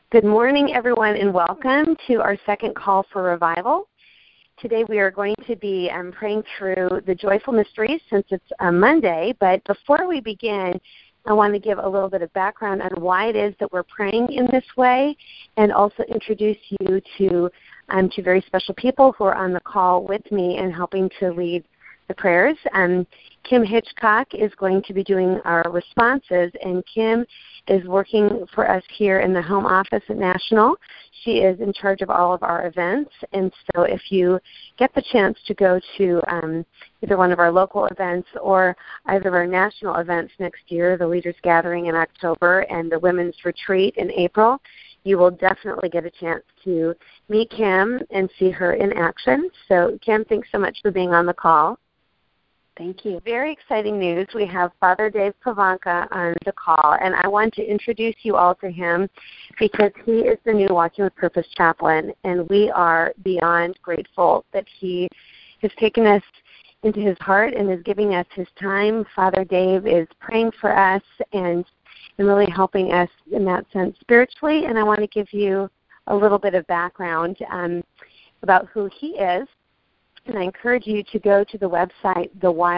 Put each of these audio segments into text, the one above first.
Good morning, everyone, and welcome to our second call for revival. Today we are going to be praying through the joyful mysteries since it's Monday, but before we begin, I want to give a little bit of background on why it is that we're praying in this way and also introduce you to very special people who are on the call with me and helping to lead the prayers. Kim Hitchcock is going to be doing our responses, and Kim is working for us here in the home office at National. She is in charge of all of our events, and so if you get the chance to go to either one of our local events or either of our national events next year, the Leaders Gathering in October and the Women's Retreat in April, you will definitely get a chance to meet Kim and see her in action. So, Kim, thanks so much for being on the call. Thank you. Very exciting news. We have Father Dave Pivonka on the call, and I want to introduce you all to him because he is the new Walking with Purpose chaplain, and we are beyond grateful that he has taken us into his heart and is giving us his time. Father Dave is praying for us and really helping us in that sense spiritually, and I want to give you a little bit of background about who he is. And I encourage you to go to the website,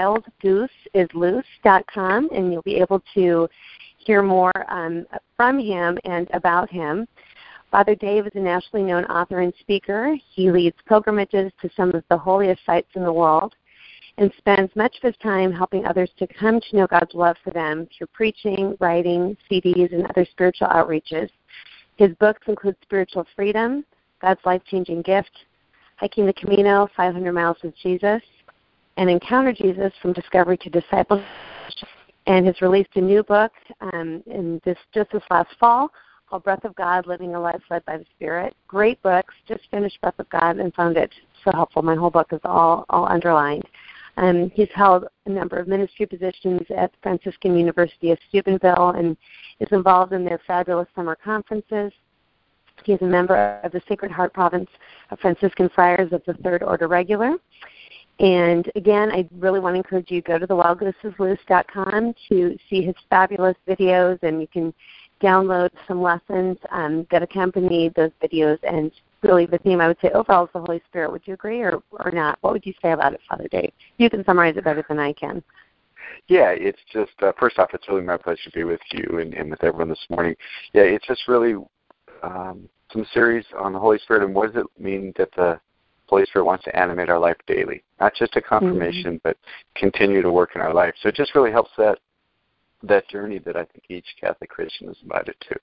thewildgoosesloose.com, and you'll be able to hear more from him and about him. Father Dave is a nationally known author and speaker. He leads pilgrimages to some of the holiest sites in the world and spends much of his time helping others to come to know God's love for them through preaching, writing, CDs, and other spiritual outreaches. His books include Spiritual Freedom, God's Life-Changing Gift, Hiking the Camino, 500 Miles with Jesus, and Encounter Jesus from Discovery to Discipleship, and has released a new book just this last fall called Breath of God, Living a Life Led by the Spirit. Great books. Just finished Breath of God and found it so helpful. My whole book is all underlined. He's held a number of ministry positions at Franciscan University of Steubenville and is involved in their fabulous summer conferences. He is a member of the Sacred Heart Province of Franciscan Friars of the Third Order Regular. And again, I really want to encourage you to go to thewildgoosesloose.com to see his fabulous videos, and you can download some lessons that accompany those videos. And really the theme, I would say, overall is the Holy Spirit. Would you agree or not? What would you say about it, Father Dave? You can summarize it better than I can. Yeah, it's just, first off, it's really my pleasure to be with you and with everyone this morning. Yeah, it's just really some series on the Holy Spirit and what does it mean that the Holy Spirit wants to animate our life daily. Not just a confirmation, but continue to work in our life. So it just really helps that journey that I think each Catholic Christian is invited to.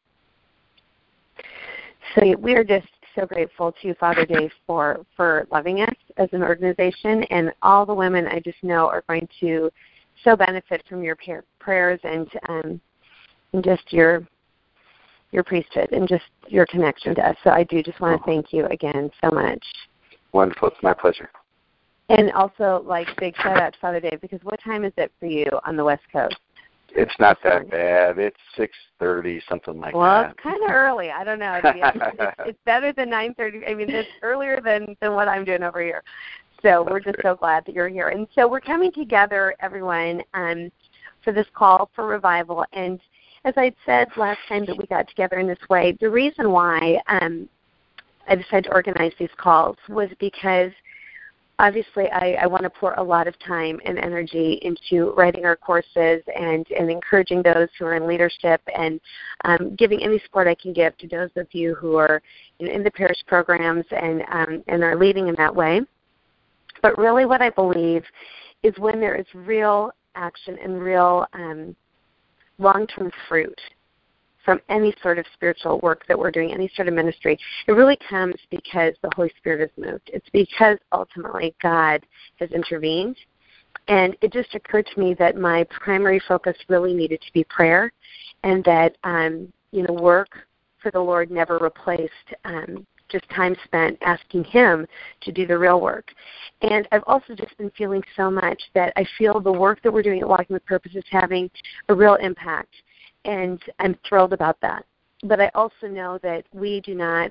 So we are just so grateful to Father Dave for loving us as an organization, and all the women I just know are going to so benefit from your prayers and just your priesthood and just your connection to us. So I do just want to thank you again so much. Wonderful. It's my pleasure. And also, big shout-out to Father Dave, because what time is it for you on the West Coast? It's not that bad. It's 6:30, something like that. Well, it's kind of early. I don't know. It's better than 9:30. I mean, it's earlier than what I'm doing over here. So we're just so glad that you're here. And so we're coming together, everyone, for this call for revival. And as I said last time that we got together in this way, the reason why I decided to organize these calls was because obviously I want to pour a lot of time and energy into writing our courses and encouraging those who are in leadership and giving any support I can give to those of you who are in the parish programs and are leading in that way. But really what I believe is when there is real action and real long-term fruit from any sort of spiritual work that we're doing, any sort of ministry, it really comes because the Holy Spirit has moved. It's because ultimately God has intervened. And it just occurred to me that my primary focus really needed to be prayer, and that work for the Lord never replaced just time spent asking Him to do the real work. And I've also just been feeling so much that I feel the work that we're doing at Walking with Purpose is having a real impact, and I'm thrilled about that. But I also know that we're not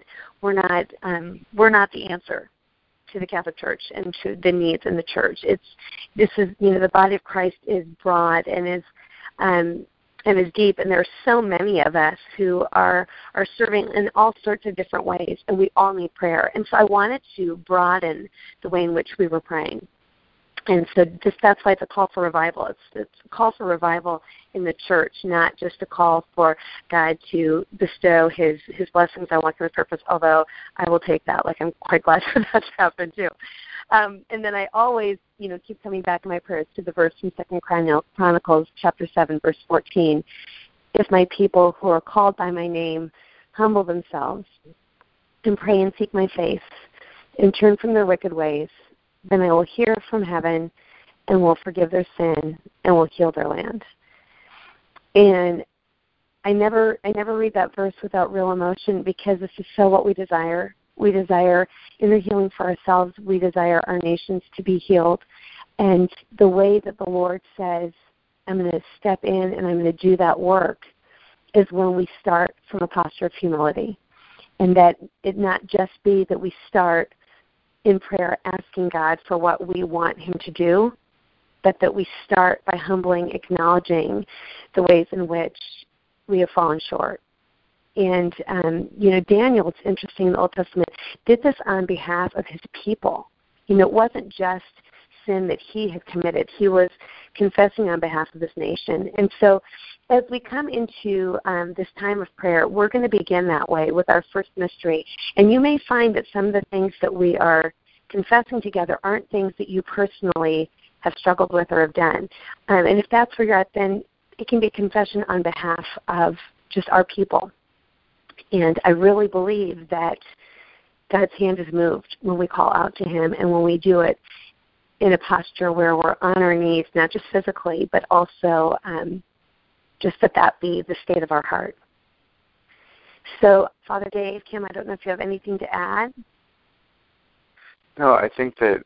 the answer to the Catholic Church and to the needs in the church. The body of Christ is broad and is and is deep, and there are so many of us who are serving in all sorts of different ways, and we all need prayer. And so I wanted to broaden the way in which we were praying. And so that's why it's a call for revival. It's a call for revival in the church, not just a call for God to bestow His blessings on Walking with Purpose, although I will take that. Like, I'm quite glad for that to happen too. And then I always, keep coming back in my prayers to the verse from 2 Chronicles chapter 7, verse 14. If my people who are called by my name humble themselves and pray and seek my face and turn from their wicked ways, then I will hear from heaven and will forgive their sin and will heal their land. And I never read that verse without real emotion, because this is so what we desire. We desire inner healing for ourselves. We desire our nations to be healed. And the way that the Lord says, I'm going to step in and I'm going to do that work, is when we start from a posture of humility. And that it not just be that we start in prayer asking God for what we want Him to do, but that we start by humbling, acknowledging the ways in which we have fallen short. And, Daniel, it's interesting, in the Old Testament, did this on behalf of his people. It wasn't just sin that he had committed. He was confessing on behalf of this nation. And so as we come into this time of prayer, we're going to begin that way with our first mystery. And you may find that some of the things that we are confessing together aren't things that you personally have struggled with or have done. And if that's where you're at, then it can be a confession on behalf of just our people. And I really believe that God's hand is moved when we call out to Him, and when we do it in a posture where we're on our knees, not just physically, but also just that be the state of our heart. So, Father Dave, Kim, I don't know if you have anything to add. No, I think that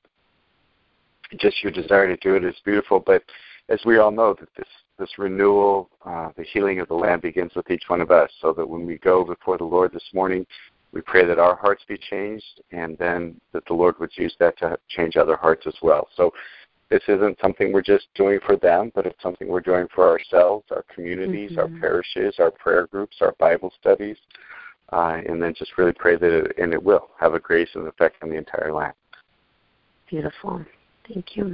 just your desire to do it is beautiful, but as we all know, that this renewal, the healing of the land begins with each one of us, so that when we go before the Lord this morning, we pray that our hearts be changed, and then that the Lord would use that to change other hearts as well. So this isn't something we're just doing for them, but it's something we're doing for ourselves, our communities, our parishes, our prayer groups, our Bible studies, and then just really pray that it will have a grace and effect on the entire land. Beautiful. Thank you.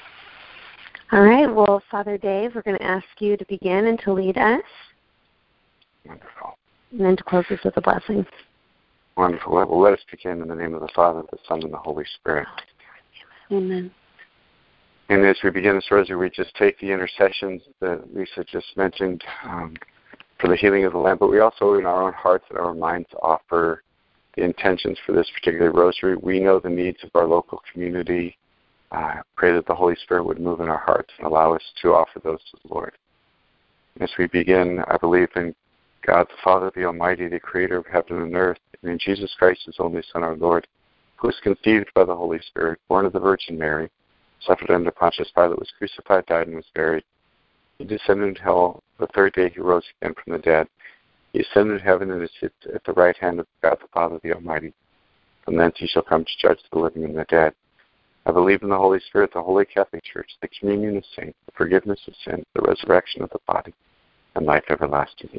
All right. Well, Father Dave, we're going to ask you to begin and to lead us. Wonderful. And then to close us with a blessing. Wonderful. Well, let us begin in the name of the Father, the Son, and the Holy Spirit. Amen. And as we begin this rosary, we just take the intercessions that Lisa just mentioned for the healing of the land, but we also, in our own hearts and our minds, offer the intentions for this particular rosary. We know the needs of our local community. Pray that the Holy Spirit would move in our hearts and allow us to offer those to the Lord. As we begin, I believe in God the Father, the Almighty, the Creator of heaven and earth, and in Jesus Christ, His only Son, our Lord, who was conceived by the Holy Spirit, born of the Virgin Mary, suffered under Pontius Pilate, was crucified, died, and was buried. He descended into hell. The third day He rose again from the dead. He ascended to heaven and is at the right hand of God the Father, the Almighty. From thence He shall come to judge the living and the dead. I believe in the Holy Spirit, the Holy Catholic Church, the communion of saints, the forgiveness of sins, the resurrection of the body, and life everlasting.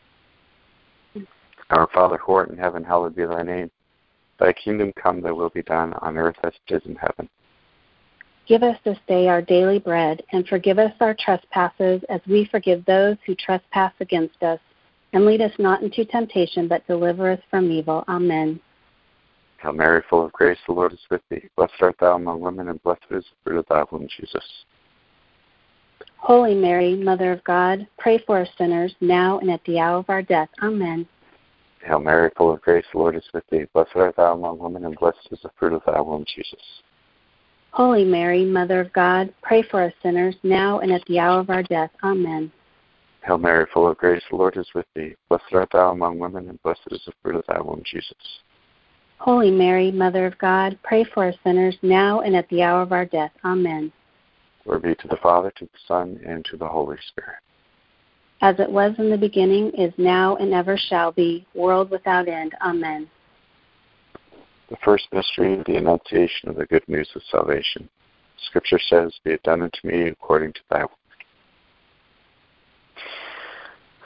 Amen. Our Father, who art in heaven, hallowed be Thy name. Thy kingdom come, Thy will be done, on earth as it is in heaven. Give us this day our daily bread, and forgive us our trespasses as we forgive those who trespass against us. And lead us not into temptation, but deliver us from evil. Amen. Hail Mary, full of grace, the Lord is with thee. Blessed art thou among women, and blessed is the fruit of thy womb, Jesus. Holy Mary, Mother of God, pray for us sinners, now and at the hour of our death. Amen. Hail Mary, full of grace, the Lord is with thee. Blessed art thou among women, and blessed is the fruit of thy womb, Jesus. Holy Mary, Mother of God, pray for us sinners, now and at the hour of our death. Amen. Hail Mary, full of grace, the Lord is with thee. Blessed art thou among women, and blessed is the fruit of thy womb, Jesus. Holy Mary, Mother of God, pray for us sinners, now and at the hour of our death. Amen. Glory be to the Father, to the Son, and to the Holy Spirit. As it was in the beginning, is now, and ever shall be, world without end. Amen. The first mystery, the Annunciation of the good news of salvation. Scripture says, be it done unto me according to thy word.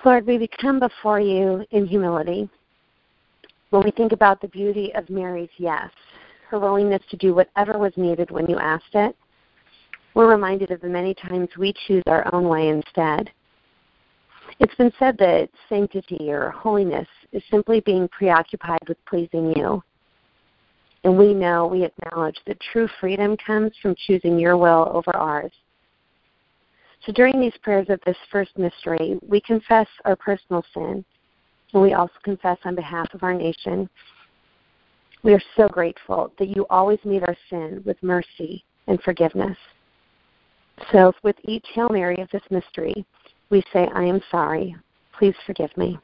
Lord, we come before you in humility. When we think about the beauty of Mary's yes, her willingness to do whatever was needed when you asked it, we're reminded of the many times we choose our own way instead. It's been said that sanctity or holiness is simply being preoccupied with pleasing you. And we acknowledge that true freedom comes from choosing your will over ours. So during these prayers of this first mystery, we confess our personal sin, and we also confess on behalf of our nation. We are so grateful that you always meet our sin with mercy and forgiveness. So with each Hail Mary of this mystery, we say, I am sorry. Please forgive me.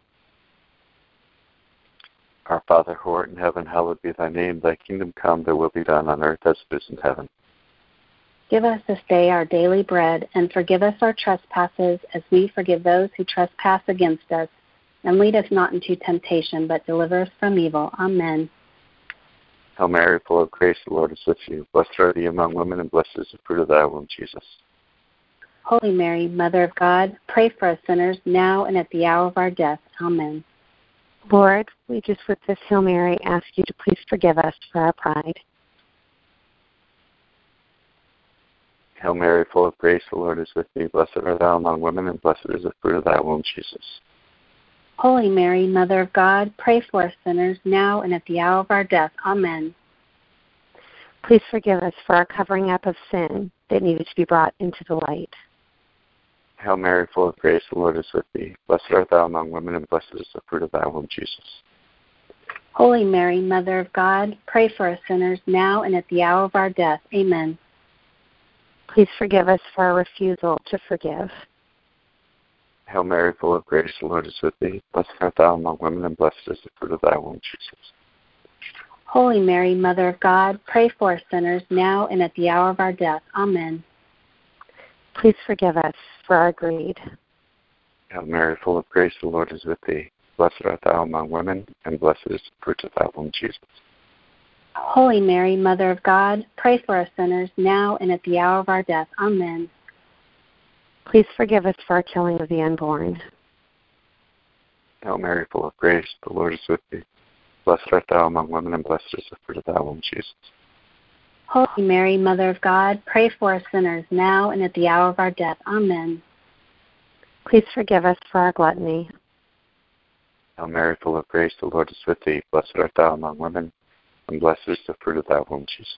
Our Father, who art in heaven, hallowed be thy name. Thy kingdom come, thy will be done on earth as it is in heaven. Give us this day our daily bread, and forgive us our trespasses as we forgive those who trespass against us. And lead us not into temptation, but deliver us from evil. Amen. Hail Mary, full of grace, the Lord is with you. Blessed are thee among women, and blessed is the fruit of thy womb, Jesus. Holy Mary, Mother of God, pray for us sinners, now and at the hour of our death. Amen. Lord, we just with this Hail Mary ask you to please forgive us for our pride. Hail Mary, full of grace, the Lord is with thee. Blessed art thou among women, and blessed is the fruit of thy womb, Jesus. Holy Mary, Mother of God, pray for us sinners, now and at the hour of our death. Amen. Please forgive us for our covering up of sin that needed to be brought into the light. Hail Mary, full of grace, the Lord is with thee. Blessed art thou among women, and blessed is the fruit of thy womb, Jesus. Holy Mary, Mother of God, pray for us sinners, now and at the hour of our death. Amen. Please forgive us for our refusal to forgive. Hail Mary, full of grace, the Lord is with thee. Blessed art thou among women, and blessed is the fruit of thy womb, Jesus. Holy Mary, Mother of God, pray for us sinners, now and at the hour of our death. Amen. Please forgive us for our greed. Hail Mary, full of grace, the Lord is with thee. Blessed art thou among women, and blessed is the fruit of thy womb, Jesus. Holy Mary, Mother of God, pray for us sinners, now and at the hour of our death. Amen. Please forgive us for our killing of the unborn. Hail Mary, full of grace, the Lord is with thee. Blessed art thou among women, and blessed is the fruit of thy womb, Jesus. Holy Mary, Mother of God, pray for us sinners, now and at the hour of our death. Amen. Please forgive us for our gluttony. Hail Mary, full of grace, the Lord is with thee. Blessed art thou among women, and blessed is the fruit of thy womb, Jesus.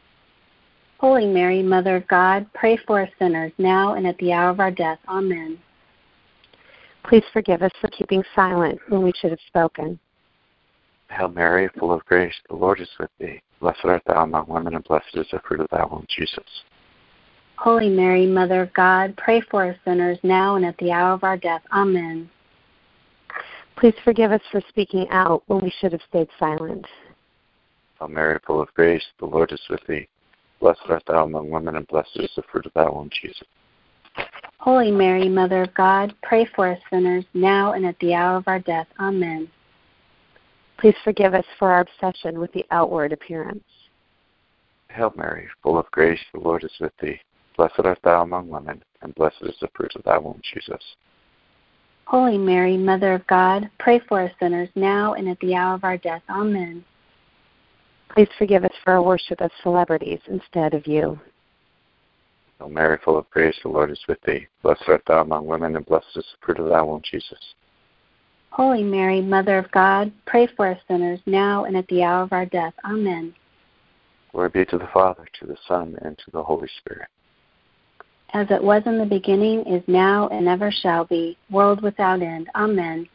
Holy Mary, Mother of God, pray for us sinners, now and at the hour of our death. Amen. Please forgive us for keeping silent when we should have spoken. Hail Mary, full of grace, the Lord is with thee. Blessed art thou among women, and blessed is the fruit of thy womb, Jesus. Holy Mary, Mother of God, pray for us sinners, now and at the hour of our death. Amen. Please forgive us for speaking out when we should have stayed silent. Hail Mary, full of grace, the Lord is with thee. Blessed art thou among women, and blessed is the fruit of thy womb, Jesus. Holy Mary, Mother of God, pray for us sinners, now and at the hour of our death. Amen. Please forgive us for our obsession with the outward appearance. Hail Mary, full of grace, the Lord is with thee. Blessed art thou among women, and blessed is the fruit of thy womb, Jesus. Holy Mary, Mother of God, pray for us sinners, now and at the hour of our death. Amen. Please forgive us for our worship of celebrities instead of you. Hail Mary, full of grace, the Lord is with thee. Blessed art thou among women, and blessed is the fruit of thy womb, Jesus. Holy Mary, Mother of God, pray for us sinners, now and at the hour of our death. Amen. Glory be to the Father, to the Son, and to the Holy Spirit. As it was in the beginning, is now, and ever shall be, world without end. Amen.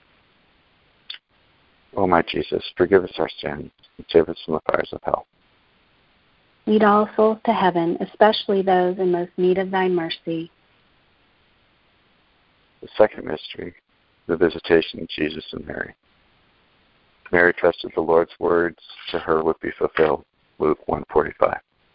O my Jesus, forgive us our sins, and save us from the fires of hell. Lead all souls to heaven, especially those in most need of thy mercy. The second mystery, the visitation of Jesus and Mary. Mary trusted the Lord's words to her would be fulfilled. Luke 1:45.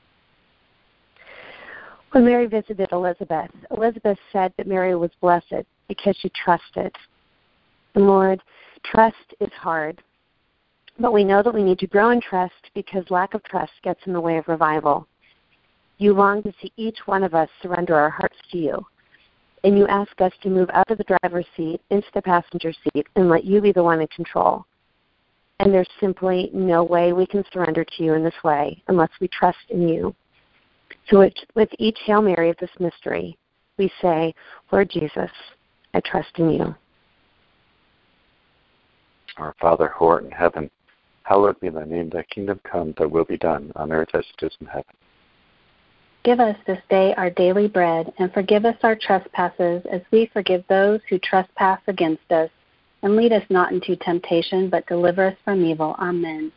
When Mary visited Elizabeth, Elizabeth said that Mary was blessed because she trusted. And Lord, trust is hard. But we know that we need to grow in trust because lack of trust gets in the way of revival. You long to see each one of us surrender our hearts to you. and you ask us to move out of the driver's seat into the passenger seat and let you be the one in control. And there's simply no way we can surrender to you in this way unless we trust in you. So with each Hail Mary of this mystery, we say, Lord Jesus, I trust in you. Our Father, who art in heaven, hallowed be thy name. Thy kingdom come, thy will be done, on earth as it is in heaven. Give us this day our daily bread, and forgive us our trespasses as we forgive those who trespass against us. And lead us not into temptation, but deliver us from evil. Amen.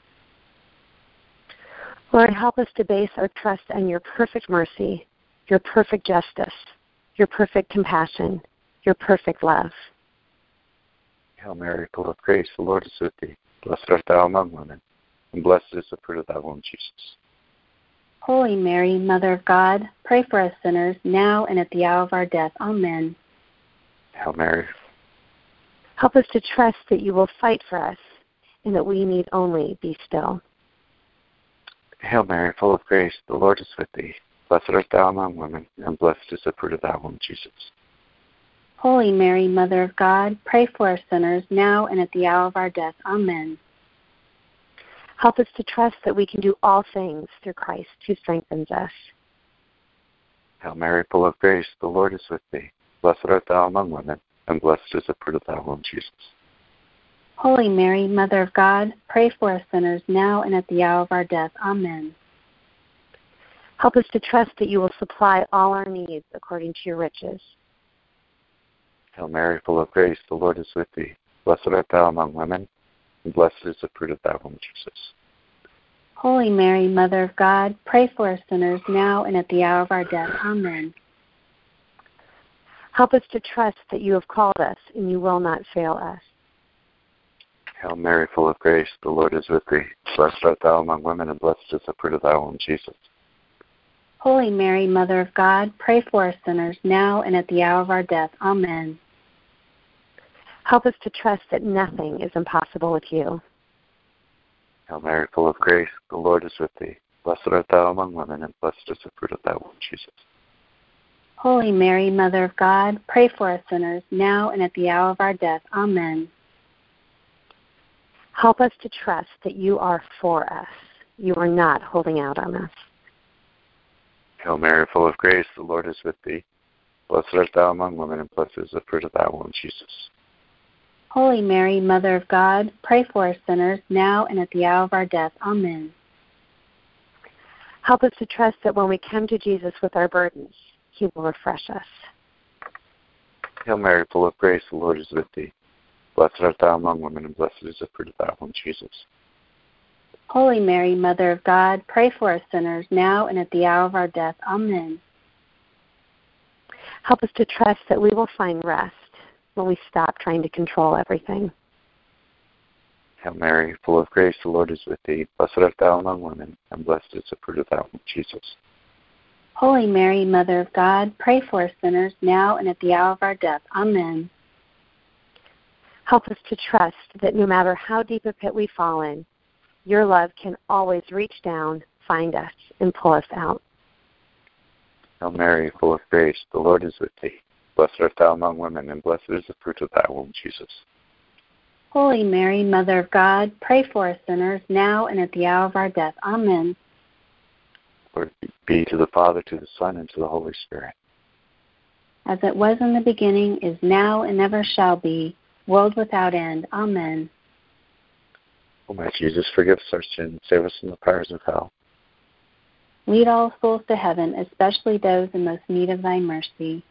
Lord, help us to base our trust on your perfect mercy, your perfect justice, your perfect compassion, your perfect love. Hail Mary, full of grace, the Lord is with thee. Blessed art thou among women, and blessed is the fruit of thy womb, Jesus. Holy Mary, Mother of God, pray for us sinners, now and at the hour of our death. Amen. Hail Mary. Help us to trust that you will fight for us, and that we need only be still. Hail Mary, full of grace, the Lord is with thee. Blessed art thou among women, and blessed is the fruit of thy womb, Jesus. Holy Mary, Mother of God, pray for us sinners, now and at the hour of our death. Amen. Help us to trust that we can do all things through Christ who strengthens us. Hail Mary, full of grace, the Lord is with thee. Blessed art thou among women, and blessed is the fruit of thy womb, Jesus. Holy Mary, Mother of God, pray for us sinners, now and at the hour of our death. Amen. Help us to trust that you will supply all our needs according to your riches. Hail Mary, full of grace, the Lord is with thee. Blessed art thou among women, and blessed is the fruit of thy womb, Jesus. Holy Mary, Mother of God, pray for us sinners, now and at the hour of our death. Amen. Help us to trust that you have called us and you will not fail us. Hail Mary, full of grace, the Lord is with thee. Blessed art thou among women, and blessed is the fruit of thy womb, Jesus. Holy Mary, Mother of God, pray for us sinners, now and at the hour of our death. Amen. Help us to trust that nothing is impossible with you. Hail Mary, full of grace, the Lord is with thee. Blessed art thou among women, and blessed is the fruit of thy womb, Jesus. Holy Mary, Mother of God, pray for us sinners, now and at the hour of our death. Amen. Help us to trust that you are for us. You are not holding out on us. Hail Mary, full of grace, the Lord is with thee. Blessed art thou among women, and blessed is the fruit of thy womb, Jesus. Holy Mary, Mother of God, pray for us sinners, now and at the hour of our death. Amen. Help us to trust that when we come to Jesus with our burdens, he will refresh us. Hail Mary, full of grace, the Lord is with thee. Blessed art thou among women, and blessed is the fruit of thy womb, Jesus. Holy Mary, Mother of God, pray for us sinners, now and at the hour of our death. Amen. Help us to trust that we will find rest when we stop trying to control everything. Hail Mary, full of grace, the Lord is with thee. Blessed art thou among women, and blessed is the fruit of thy womb, Jesus. Holy Mary, Mother of God, pray for us sinners, now and at the hour of our death. Amen. Help us to trust that no matter how deep a pit we fall in, your love can always reach down, find us, and pull us out. Hail Mary, full of grace, the Lord is with thee. Blessed art thou among women, and blessed is the fruit of thy womb, Jesus. Holy Mary, Mother of God, pray for us sinners, now and at the hour of our death. Amen. Glory be to the Father, to the Son, and to the Holy Spirit. As it was in the beginning, is now, and ever shall be, world without end. Amen. O my Jesus, forgive us our sins, save us from the fires of hell. Lead all souls to heaven, especially those in most need of thy mercy.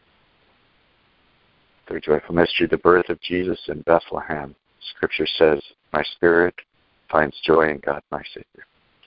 Third joyful mystery, the birth of Jesus in Bethlehem. Scripture says, my spirit finds joy in God, my Savior.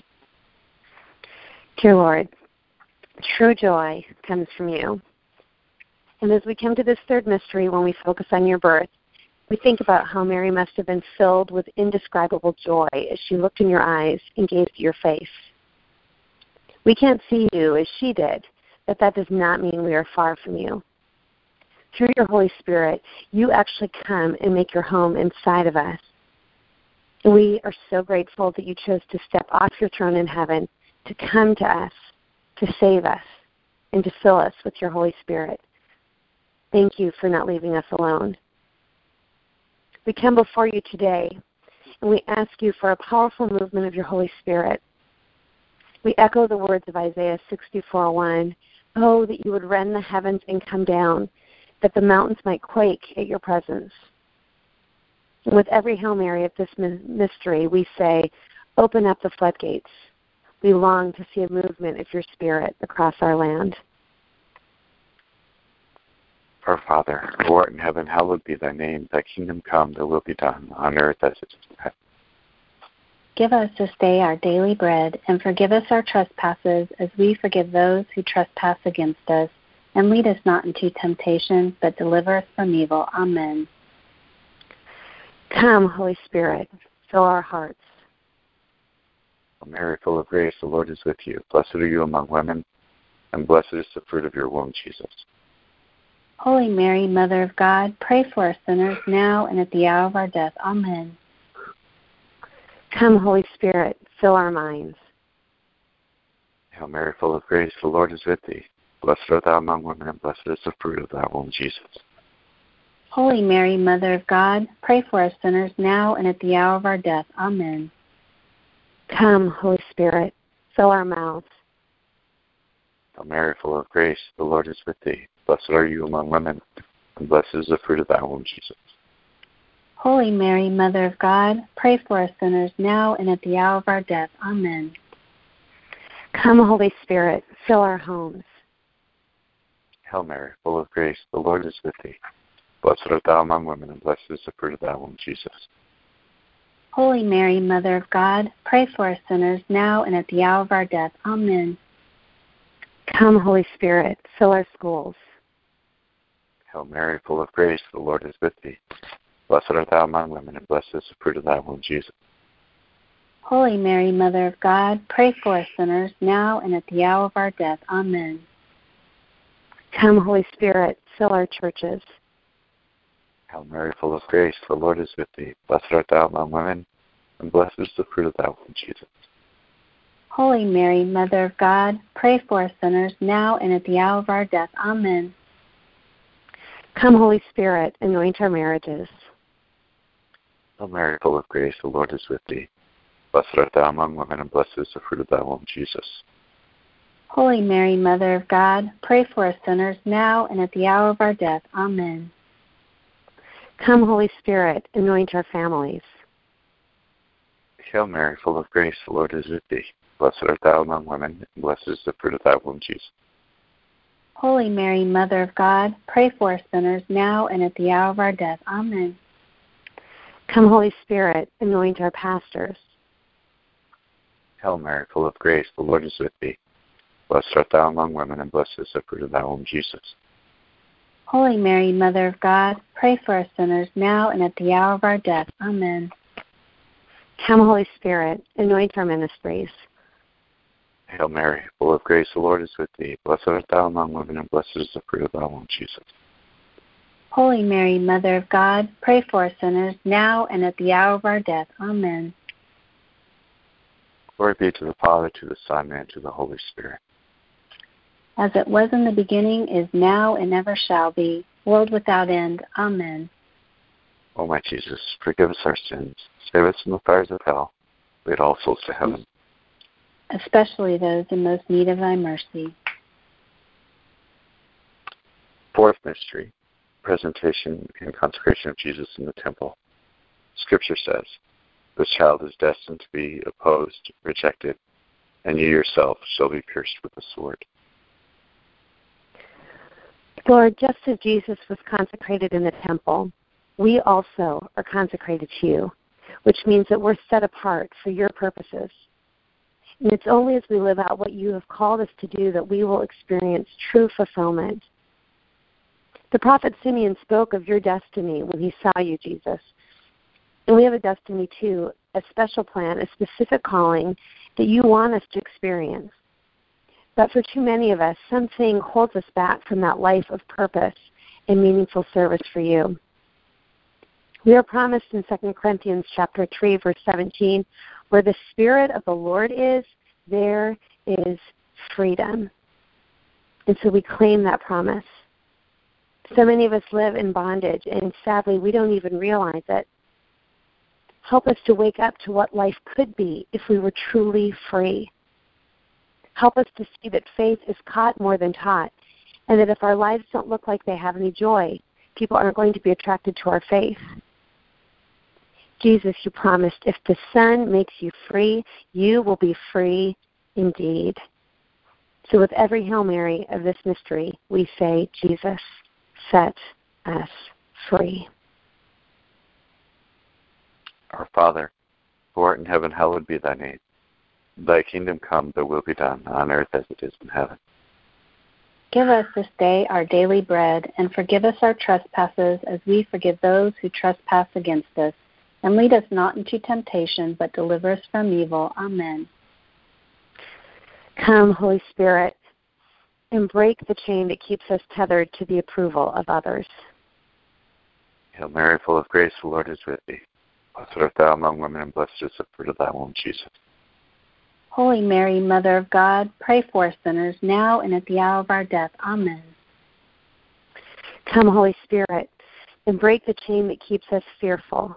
Dear Lord, true joy comes from you. And as we come to this third mystery, when we focus on your birth, we think about how Mary must have been filled with indescribable joy as she looked in your eyes and gazed at your face. We can't see you as she did, but that does not mean we are far from you. Through your Holy Spirit, you actually come and make your home inside of us. And we are so grateful that you chose to step off your throne in heaven to come to us, to save us, and to fill us with your Holy Spirit. Thank you for not leaving us alone. We come before you today, and we ask you for a powerful movement of your Holy Spirit. We echo the words of Isaiah 64:1. Oh, that you would rend the heavens and come down, that the mountains might quake at your presence. And with every Hail Mary of this mystery, we say, open up the floodgates. We long to see a movement of your Spirit across our land. Our Father, who art in heaven, hallowed be thy name. Thy kingdom come, thy will be done, on earth as it is in heaven. Give us this day our daily bread, and forgive us our trespasses as we forgive those who trespass against us. And lead us not into temptation, but deliver us from evil. Amen. Come, Holy Spirit, fill our hearts. O Mary, full of grace, the Lord is with you. Blessed are you among women, and blessed is the fruit of your womb, Jesus. Holy Mary, Mother of God, pray for us sinners now and at the hour of our death. Amen. Come, Holy Spirit, fill our minds. Hail Mary, full of grace, the Lord is with thee. Blessed art thou among women, and blessed is the fruit of thy womb, Jesus. Holy Mary, Mother of God, pray for us sinners now and at the hour of our death. Amen. Come, Holy Spirit, fill our mouths. Hail Mary, full of grace, the Lord is with thee. Blessed are you among women, and blessed is the fruit of thy womb, Jesus. Holy Mary, Mother of God, pray for us sinners now and at the hour of our death. Amen. Come, Holy Spirit, fill our homes. Hail Mary, full of grace, the Lord is with thee. Blessed art thou among women, and blessed is the fruit of thy womb, Jesus. Holy Mary, Mother of God, pray for us sinners now and at the hour of our death. Amen. Come, Holy Spirit, fill our schools. Hail Mary, full of grace, the Lord is with thee. Blessed art thou among women, and blessed is the fruit of thy womb, Jesus. Holy Mary, Mother of God, pray for us sinners now and at the hour of our death. Amen. Come, Holy Spirit, fill our churches. Hail Mary, full of grace, the Lord is with thee. Blessed art thou among women, and blessed is the fruit of thy womb, Jesus. Holy Mary, Mother of God, pray for us sinners now and at the hour of our death. Amen. Come, Holy Spirit, anoint our marriages. Hail Mary, full of grace, the Lord is with thee. Blessed art thou among women, and blessed is the fruit of thy womb, Jesus. Holy Mary, Mother of God, pray for us sinners now and at the hour of our death. Amen. Come, Holy Spirit, anoint our families. Hail Mary, full of grace, the Lord is with thee. Blessed art thou among women, and blessed is the fruit of thy womb, Jesus. Holy Mary, Mother of God, pray for us sinners now and at the hour of our death. Amen. Come, Holy Spirit, anoint our pastors. Hail Mary, full of grace, the Lord is with thee. Blessed art thou among women, and blessed is the fruit of thy womb, Jesus. Holy Mary, Mother of God, pray for us sinners now and at the hour of our death. Amen. Come, Holy Spirit, anoint our ministries. Hail Mary, full of grace, the Lord is with thee. Blessed art thou among women, and blessed is the fruit of thy womb, Jesus. Holy Mary, Mother of God, pray for us sinners now and at the hour of our death. Amen. Glory be to the Father, to the Son, and to the Holy Spirit. As it was in the beginning, is now, and ever shall be, world without end. Amen. O my Jesus, forgive us our sins, save us from the fires of hell, lead all souls to heaven. Especially those in most need of thy mercy. Fourth mystery, presentation and consecration of Jesus in the temple. Scripture says, this child is destined to be opposed, rejected, and you yourself shall be pierced with a sword. Lord, just as Jesus was consecrated in the temple, we also are consecrated to you, which means that we're set apart for your purposes. And it's only as we live out what you have called us to do that we will experience true fulfillment. The prophet Simeon spoke of your destiny when he saw you, Jesus. And we have a destiny too, a special plan, a specific calling that you want us to experience. But for too many of us, something holds us back from that life of purpose and meaningful service for you. We are promised in 2 Corinthians chapter 3, verse 17, where the Spirit of the Lord is, there is freedom. And so we claim that promise. So many of us live in bondage, and sadly, we don't even realize it. Help us to wake up to what life could be if we were truly free. Help us to see that faith is caught more than taught, and that if our lives don't look like they have any joy, people aren't going to be attracted to our faith. Jesus, you promised, if the Son makes you free, you will be free indeed. So with every Hail Mary of this mystery, we say, Jesus, set us free. Our Father, who art in heaven, hallowed be thy name. Thy kingdom come, thy will be done, on earth as it is in heaven. Give us this day our daily bread, and forgive us our trespasses as we forgive those who trespass against us. And lead us not into temptation, but deliver us from evil. Amen. Come, Holy Spirit, and break the chain that keeps us tethered to the approval of others. Hail Mary, full of grace, the Lord is with thee. Blessed art thou among women, and blessed is the fruit of thy womb, Jesus. Holy Mary, Mother of God, pray for us sinners, now and at the hour of our death. Amen. Come, Holy Spirit, and break the chain that keeps us fearful.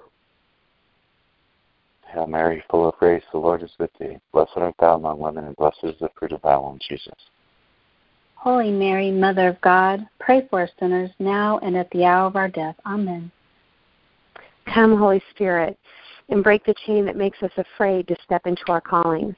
Hail Mary, full of grace, the Lord is with thee. Blessed art thou among women, and blessed is the fruit of thy womb, Jesus. Holy Mary, Mother of God, pray for us sinners, now and at the hour of our death. Amen. Come, Holy Spirit, and break the chain that makes us afraid to step into our callings.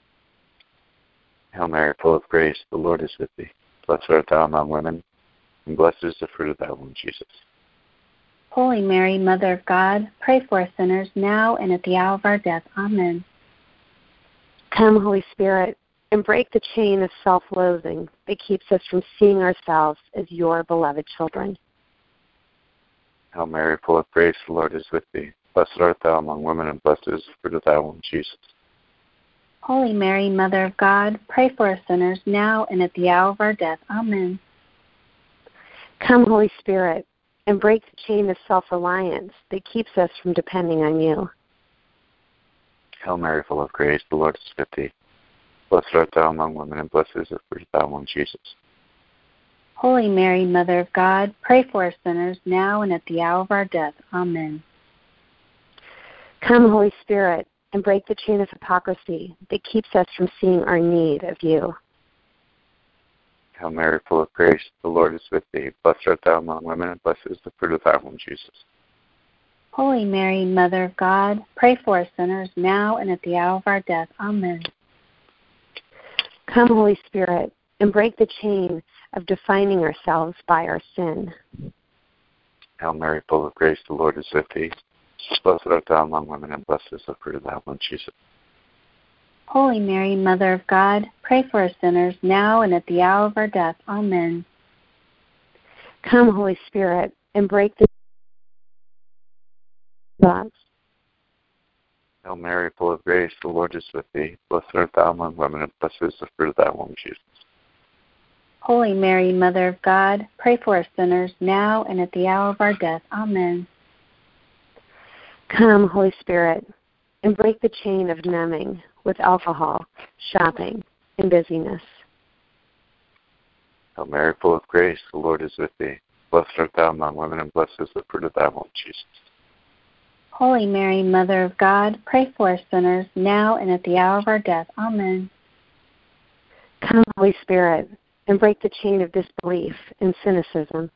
Hail Mary, full of grace, the Lord is with thee. Blessed art thou among women, and blessed is the fruit of thy womb, Jesus. Holy Mary, Mother of God, pray for us sinners, now and at the hour of our death. Amen. Come, Holy Spirit, and break the chain of self-loathing that keeps us from seeing ourselves as your beloved children. Hail Mary, full of grace, the Lord is with thee. Blessed art thou among women, and blessed is the fruit of thy womb, Jesus. Holy Mary, Mother of God, pray for us sinners, now and at the hour of our death. Amen. Come, Holy Spirit, and break the chain of self-reliance that keeps us from depending on you. Hail Mary, full of grace, the Lord is with thee. Blessed art thou among women, and blessed is the fruit of thy womb, Jesus. Holy Mary, Mother of God, pray for us sinners, now and at the hour of our death. Amen. Come, Holy Spirit, and break the chain of hypocrisy that keeps us from seeing our need of you. Hail Mary, full of grace, the Lord is with thee. Blessed art thou among women, and blessed is the fruit of thy womb, Jesus. Holy Mary, Mother of God, pray for us sinners, now and at the hour of our death. Amen. Come, Holy Spirit, and break the chain of defining ourselves by our sin. Hail Mary, full of grace, the Lord is with thee. Blessed art thou among women, and blessed is the fruit of thy womb, Jesus. Holy Mary, Mother of God, pray for us sinners, now and at the hour of our death. Amen. Come, Holy Spirit, and break the thoughts. Hail Mary, full of grace, the Lord is with thee. Blessed art thou among women, and blessed is the fruit of thy womb, Jesus. Holy Mary, Mother of God, pray for us sinners, now and at the hour of our death. Amen. Come, Holy Spirit, and break the chain of numbing with alcohol, shopping, and busyness. Hail Mary, full of grace, the Lord is with thee. Blessed art thou among women, and blessed is the fruit of thy womb, Jesus. Holy Mary, Mother of God, pray for us sinners, now and at the hour of our death. Amen. Come, Holy Spirit, and break the chain of disbelief and cynicism.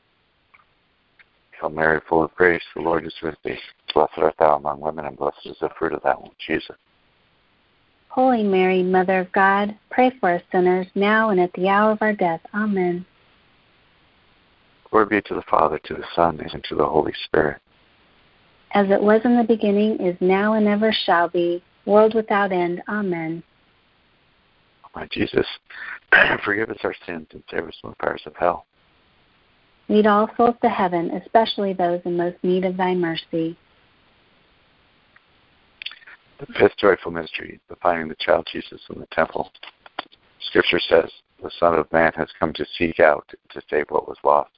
Hail Mary, full of grace, the Lord is with thee. Blessed art thou among women, and blessed is the fruit of thy womb, Jesus. Holy Mary, Mother of God, pray for us sinners, now and at the hour of our death. Amen. Glory be to the Father, to the Son, and to the Holy Spirit. As it was in the beginning, is now, and ever shall be, world without end. Amen. My Jesus, forgive us our sins and save us from the fires of hell. Lead all souls to heaven, especially those in most need of thy mercy. The fifth joyful mystery, the finding the child Jesus in the temple. Scripture says, the Son of Man has come to seek out, to save what was lost.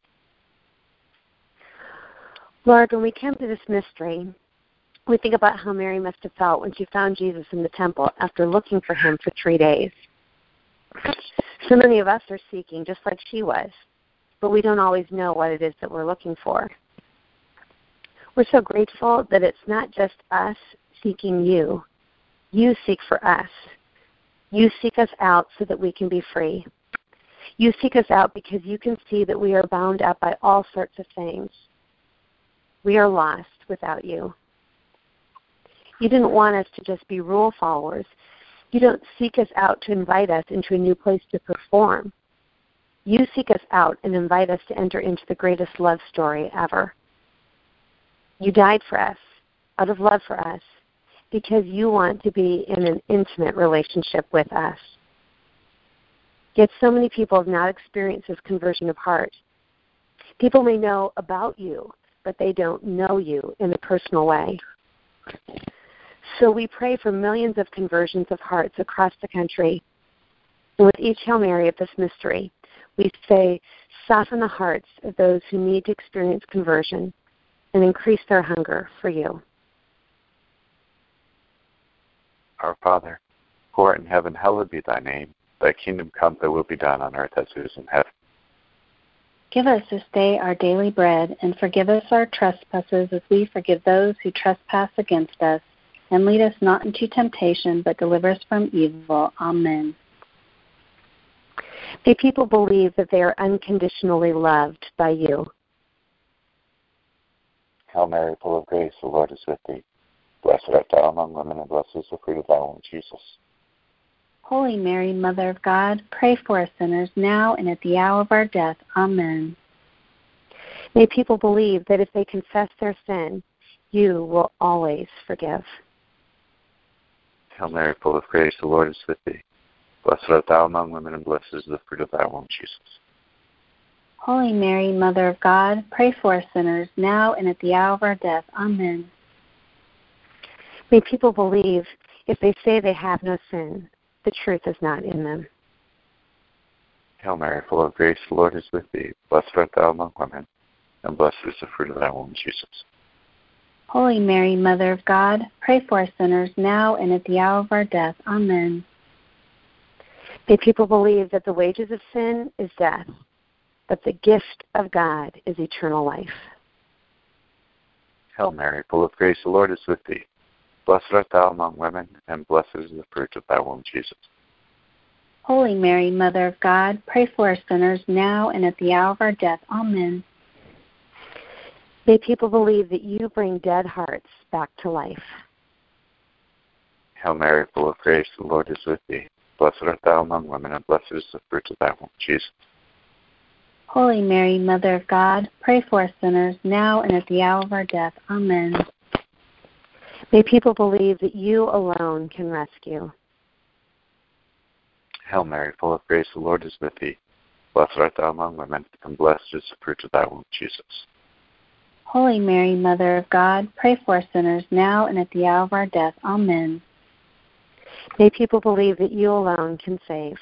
Lord, when we come to this mystery, we think about how Mary must have felt when she found Jesus in the temple after looking for him for 3 days. So many of us are seeking, just like she was. but we don't always know what it is that we're looking for. We're so grateful that it's not just us seeking you. You seek for us. You seek us out so that we can be free. You seek us out because you can see that we are bound up by all sorts of things. We are lost without you. You didn't want us to just be rule followers. You don't seek us out to invite us into a new place to perform. You seek us out and invite us to enter into the greatest love story ever. You died for us, out of love for us, because you want to be in an intimate relationship with us. Yet so many people have not experienced this conversion of heart. People may know about you, but they don't know you in a personal way. So we pray for millions of conversions of hearts across the country. And with each Hail Mary of this mystery, we say, soften the hearts of those who need to experience conversion and increase their hunger for you. Our Father, who art in heaven, hallowed be thy name. Thy kingdom come, thy will be done on earth as it is in heaven. Give us this day our daily bread, and forgive us our trespasses as we forgive those who trespass against us. And lead us not into temptation, but deliver us from evil. Amen. May people believe that they are unconditionally loved by you. Hail Mary, full of grace, the Lord is with thee. Blessed art thou among women, and blessed is the fruit of thy womb, Jesus. Holy Mary, Mother of God, pray for us sinners now and at the hour of our death. Amen. May people believe that if they confess their sin, you will always forgive. Hail Mary, full of grace, the Lord is with thee. Blessed art thou among women, and blessed is the fruit of thy womb, Jesus. Holy Mary, Mother of God, pray for us sinners now and at the hour of our death. Amen. May people believe if they say they have no sin, the truth is not in them. Hail Mary, full of grace, the Lord is with thee. Blessed art thou among women, and blessed is the fruit of thy womb, Jesus. Holy Mary, Mother of God, pray for us sinners now and at the hour of our death. Amen. May people believe that the wages of sin is death, but the gift of God is eternal life. Hail Mary, full of grace, the Lord is with thee. Blessed art thou among women, and blessed is the fruit of thy womb, Jesus. Holy Mary, Mother of God, pray for us sinners now and at the hour of our death. Amen. May people believe that you bring dead hearts back to life. Hail Mary, full of grace, the Lord is with thee. Blessed art thou among women, and blessed is the fruit of thy womb, Jesus. Holy Mary, Mother of God, pray for us sinners now and at the hour of our death. Amen. May people believe that you alone can rescue. Hail Mary, full of grace, the Lord is with thee. Blessed art thou among women, and blessed is the fruit of thy womb, Jesus. Holy Mary, Mother of God, pray for us sinners now and at the hour of our death. Amen. May people believe that you alone can save.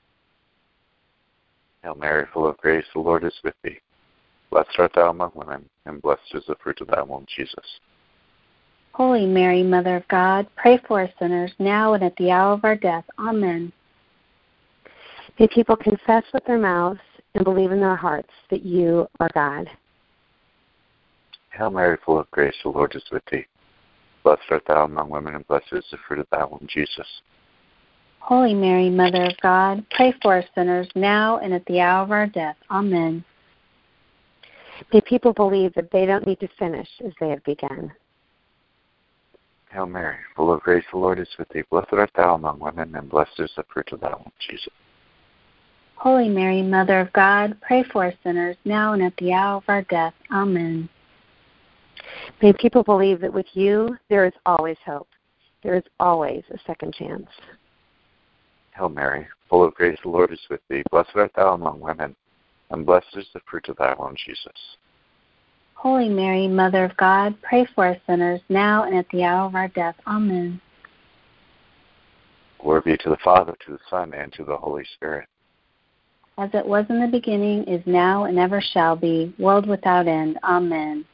Hail Mary, full of grace, the Lord is with thee. Blessed art thou among women, and blessed is the fruit of thy womb, Jesus. Holy Mary, Mother of God, pray for us sinners now and at the hour of our death. Amen. May people confess with their mouths and believe in their hearts that you are God. Hail Mary, full of grace, the Lord is with thee. Blessed art thou among women, and blessed is the fruit of thy womb, Jesus. Holy Mary, Mother of God, pray for us sinners now and at the hour of our death. Amen. May people believe that they don't need to finish as they have begun. Hail Mary, full of grace, the Lord is with thee. Blessed art thou among women, and blessed is the fruit of thy womb, Jesus. Holy Mary, Mother of God, pray for us sinners now and at the hour of our death. Amen. May people believe that with you there is always hope. There is always a second chance. Hail Mary, full of grace, the Lord is with thee. Blessed art thou among women, and blessed is the fruit of thy womb, Jesus. Holy Mary, Mother of God, pray for us sinners now and at the hour of our death. Amen. Glory be to the Father, to the Son, and to the Holy Spirit. As it was in the beginning, is now, and ever shall be, world without end. Amen.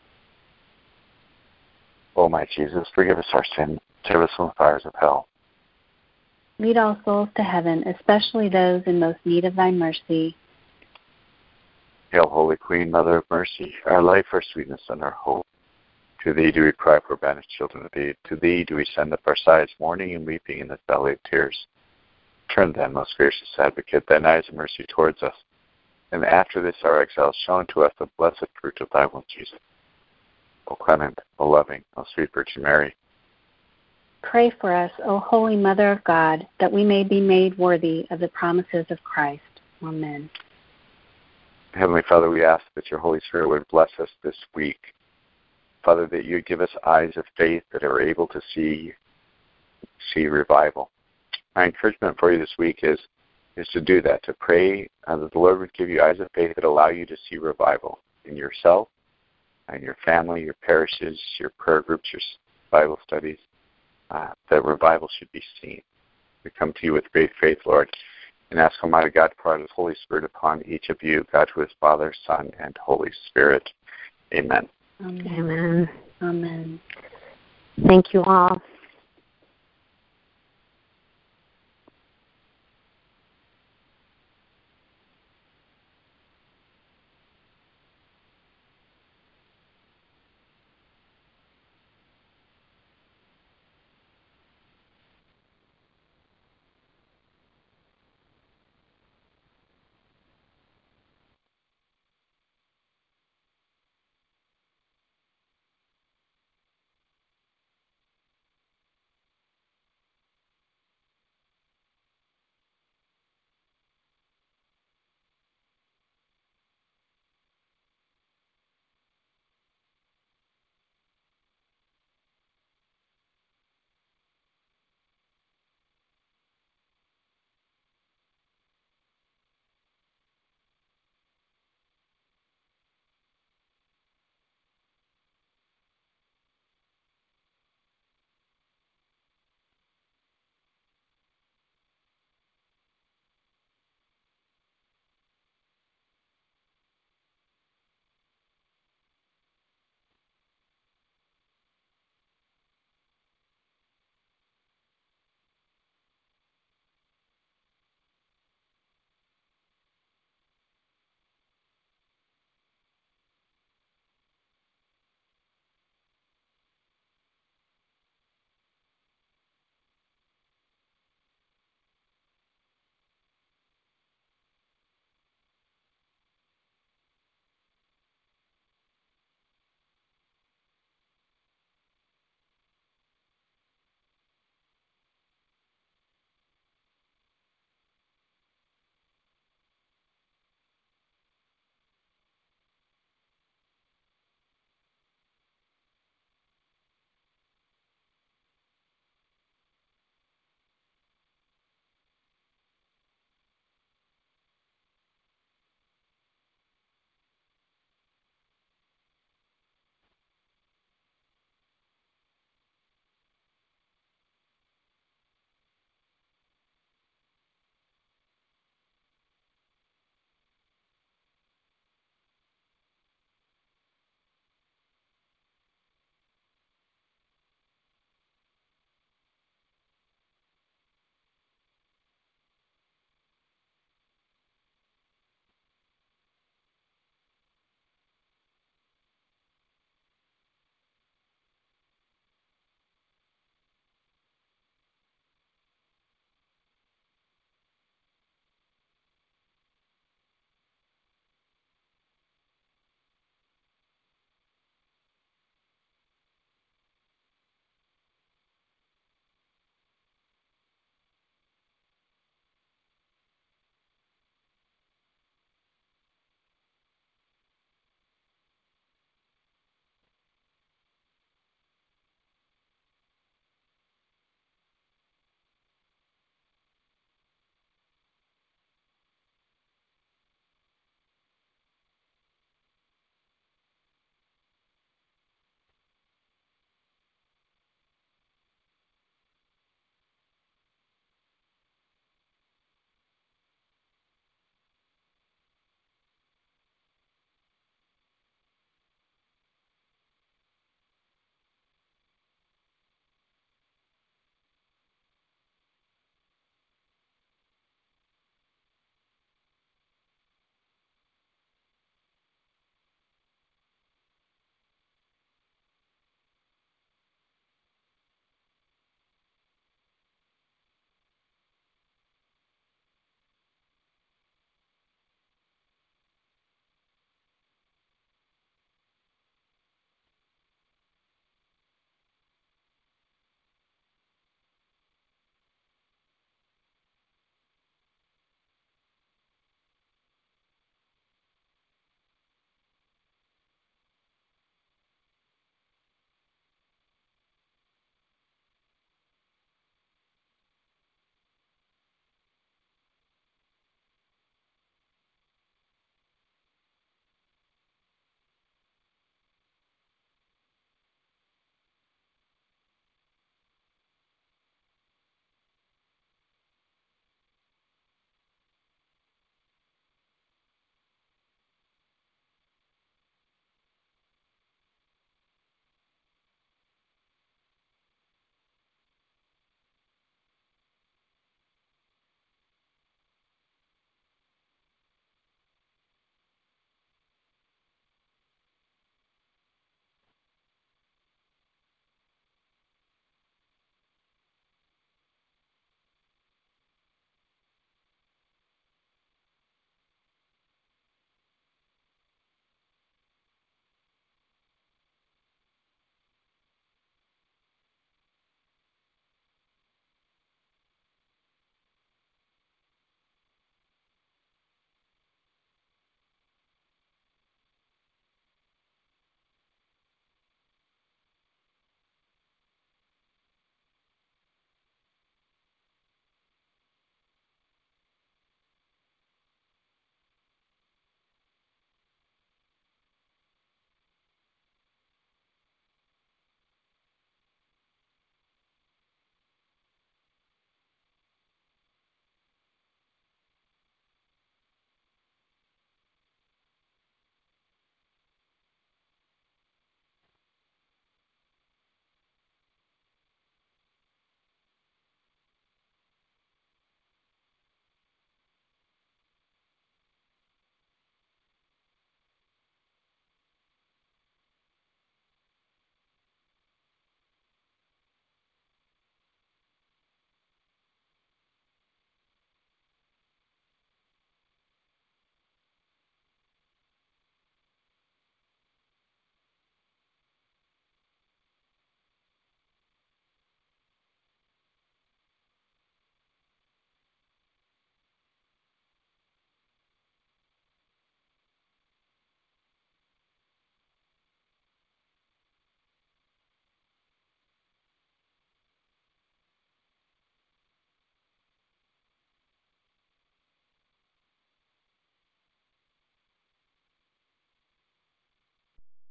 O my Jesus, forgive us our sin, save us from the fires of hell. Lead all souls to heaven, especially those in most need of thy mercy. Hail, Holy Queen, Mother of Mercy, our life, our sweetness, and our hope. To thee do we cry, poor banished children of Eve. To thee do we send up our sighs, mourning and weeping in this valley of tears. Turn then, most gracious Advocate, thine eyes of mercy towards us, and after this our exile, show unto us the blessed fruit of thy womb, Jesus. O clement, O loving, O sweet Virgin Mary, Pray for us, O Holy Mother of God, that we may be made worthy of the promises of Christ. Amen. Heavenly Father, we ask that your Holy Spirit would bless us this week. Father, that you would give us eyes of faith that are able to see revival. My encouragement for you this week is to do that, to pray that the Lord would give you eyes of faith that allow you to see revival in yourself, in your family, your parishes, your prayer groups, your Bible studies. That revival should be seen. We come to you with great faith, Lord, and ask Almighty God to pour out His Holy Spirit upon each of you, God who is Father, Son, and Holy Spirit. Amen. Amen. Amen. Thank you all.